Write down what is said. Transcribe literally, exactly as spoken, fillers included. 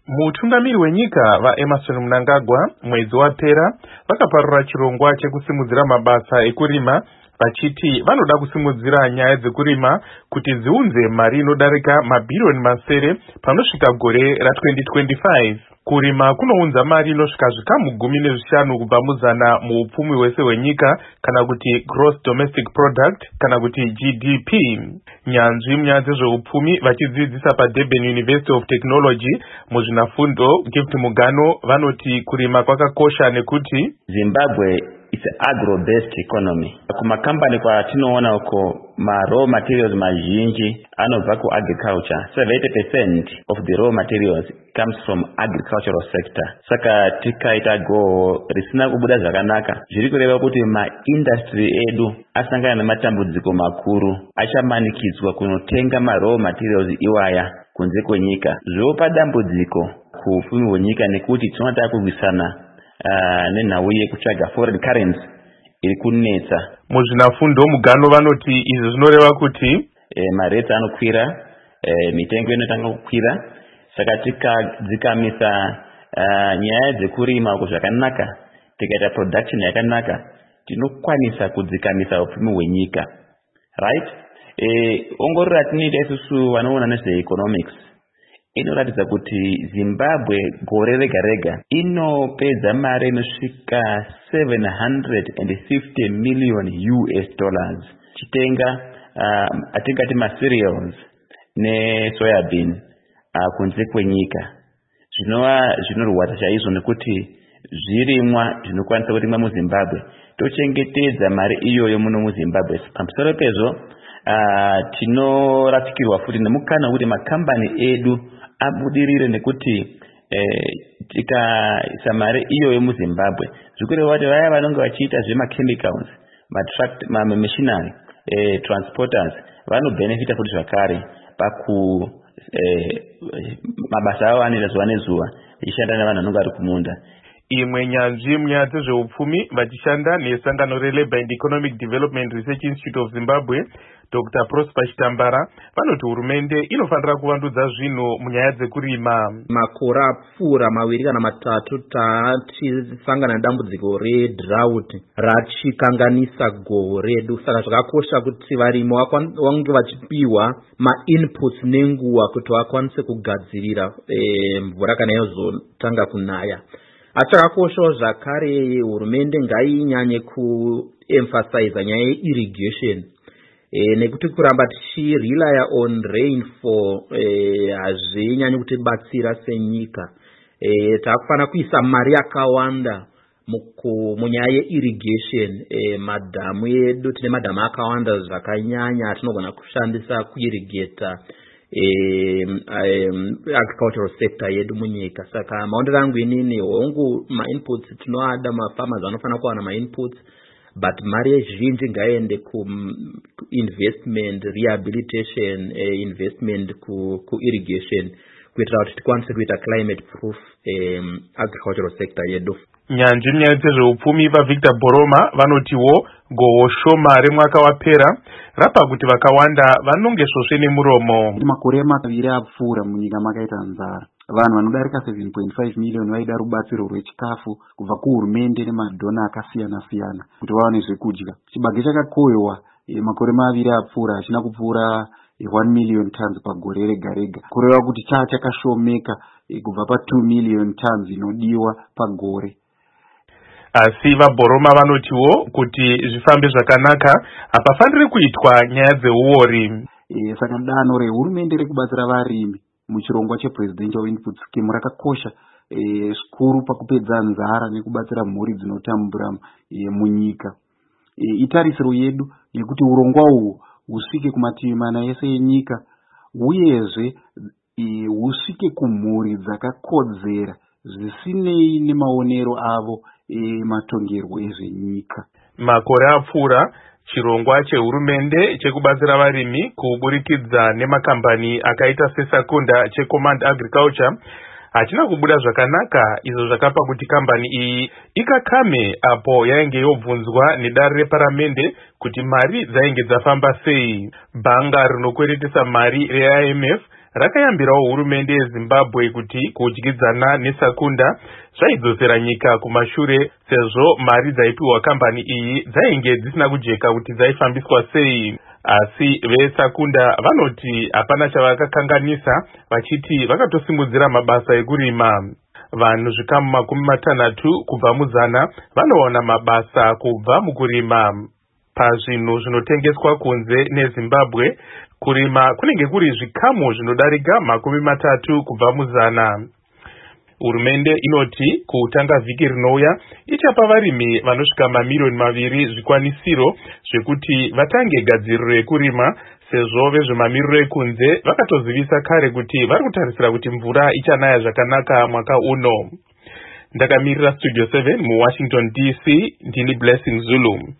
Mutungamiri wenyika vaEmmerson Mnangagwa mwezi wapera vakaparura chirongwa chekusimudzira mabasa ekurima vachiti vanoda kusimudzira nyaya dzekurima kuti dziunze mari inodarika mabhirioni masere panosvika gore ra twenty twenty-five. Kurima kunounza mari inosvika zvikamu gumi nezvishanu kubva muzana muupfumi hwese hwenyika kana kuti gross domestic product kana kuti G D P. Nyanzvi munyaya dzezveupfumi vachidzidzisa paDurban University of Technology muzvinafundo Gift Mugano vanoti kurima kwakakosha nekuti Zimbabwe it's an agro-based economy. Kumakambani kwatinoona uko ma raw materials mazhinji anobva ku agriculture. seventy percent of the raw materials comes from agricultural sector. Saka tikaita go risina kubuda zvakanaka zviri kureva kuti ma industry edu asangana nematambudziko makuru achamanikidzwa kunotenga ma raw materials iwaya kunze kwenyika. Zvopa dambudziko kuupfumi hwenyika nekuti tinotaka kurwisana Uh, nenhau yekutsvaga foreign currency iri kunetsa. Muzvinafundo Mugano vanoti izvi zvinoreva kuti e, mareti anokwira, e, mitengo inotanga kukwira. Saka tikadzikamisa uh, nyaya dzekurima uko zvakanaka, tikaita production yakanaka, tinokwanisa kudzikamisa upfumi hwenyika. Right? E, ongorora tinoita isusu vanoona nezveeconomics inoratidza kuti Zimbabwe gore rega rega inopedza mari inosvika seven hundred fifty million U S dollars chitenga uh, atingati ma cereals ne soybean uh, kunze kwenyika. Zvinova zvinorwadza chaizvo nekuti zvirimwa zvinokwanisa kurimwa muZimbabwe tochengetedza mari iyoyo muno muZimbabwe. Pamusoro pezvo uh, tinorasikirwa futi nemukana kuti makambani edu abudirire nekuti eh, tikaisa mari iyoyo muZimbabwe zvikureva kuti vaya vanonge vachiita zvemachemicals ma machinery eh, transporters vanobenefita futi zvakare paku eh, mabasa avo anoita zuva nezuva ichishanda navanhu vanonge vari kumunda. Imwe nyanzvi munyaya dzezveupfumi vachishanda nesangano reLabour and Economic Development Research Institute of Zimbabwe Doctor Prosper Chitambara vanoti hurumende inofanira kuvandudza zvinhu munyaya dzekurima. Makore apfuura maviri kana matatu tatisangana nedambudziko redrought rachikanganisa gohwo redu. Saka zvakakosha kuti varimi vange vachipiwa ma-inputs nenguva kuti vakwanise kugadzirira e, mvura kana yozotanga kunaya. Achakakoshawo zvakare hurumende ngainyanye kuemphasize nyaya yeirrigation e, nekuti kuramba tichirelya on rainfall hazvinyanyi e, kutibatsira senyika. E, takufana kuisa mari yakawanda munyaya yeirrigation. E, madhamu edu tine madhamu akawanda zvakanyanya atinogona kushandisa kuirrigata Um, um, agricultural sector yedu munyika. Saka maondero angu inini hongu ma inputs tinoada mafarmers vanofana kuwana ma inputs but mari zhinji ngaende ku investment rehabilitation uh, investment ku, ku irrigation kuitira kuti tikwanise kuita climate proof um, agricultural sector yedu. Nyanzvi munyaya dzezveupfumi vaVictor Boroma vanotiwo gohwo shoma remwaka wapera rapa kuti vakawanda vanonge svosve nemuromo. Makore maviri apfuura munyika makaita nzara. Vanhu vanodarika seven point five million vaida rubatsiro rwechikafu kubva kuhurumende nemadhona akasiyana siyana kuti vawane zvekudya. Chibage chakakohwewa e, makore maviri apfuura hachina kupfuura e, one million tons pagore rega rega. Kureva kuti chaa chakashomeka e, kubva pa two million tons inodiwa pagore. Asi vaBoroma vanotiwo kuti zvifambe zvakanaka hapafaniri kuitwa nyaya dzeuori. E, saka dano rehurumende rekubatsira varimi muchirongwa chepresidential input scheme rakakosha e, zvikuru pakupedza nzara nekubatsira mhuri dzinotambura e, munyika. E, itarisiro yedu yekuti urongwa uhu husvike kumativi mana ese enyika uyezve e, husvike kumhuri dzakakodzera zvisinei nemaonero avo e, matongerwo ezvenyika. Makore apfuura chirongwa chehurumende chekubatsira varimi kuburikidza nemakambani akaita seSakunda cheCommand Agriculture hachina kubuda zvakanaka, izvo zvakapa kuti kambani iyi ikakame apo yainge yobvunzwa nedare reparamende kuti mari dzainge dzafamba sei. Bhanga rinokweretesa mari reI M F rakayambirawo hurumende yeZimbabwe kuti kudyidzana nesakunda zvaidzosera nyika kumashure sezvo mari dzaipiwa kambani iyi dzainge dzisina kujeka kuti dzaifambiswa sei. Asi vesakunda vanoti hapana chavakakanganisa, vachiti vakatosimudzira mabasa ekurima. Vanhu zvikamu makumi matanhatu kubva muzana vanowana mabasa kubva mukurima. Pazvinhu zvinotengeswa kunze neZimbabwe, kurima kunenge kuri zvikamu zvinodarika makumi matatu kubva muzana. Hurumende inoti kutanga vhiki rinouya ichapa varimi vanosvika mamiliyoni maviri zvikwanisiro zvekuti vatange gadziriro yekurima, sezvo vezvemamiriro ekunze vakatozivisa kare kuti vari kutarisira kuti mvura ichanaya zvakanaka mwaka uno. Ndakamirira Studio seven muWashington D C, ndini Blessing Zulu.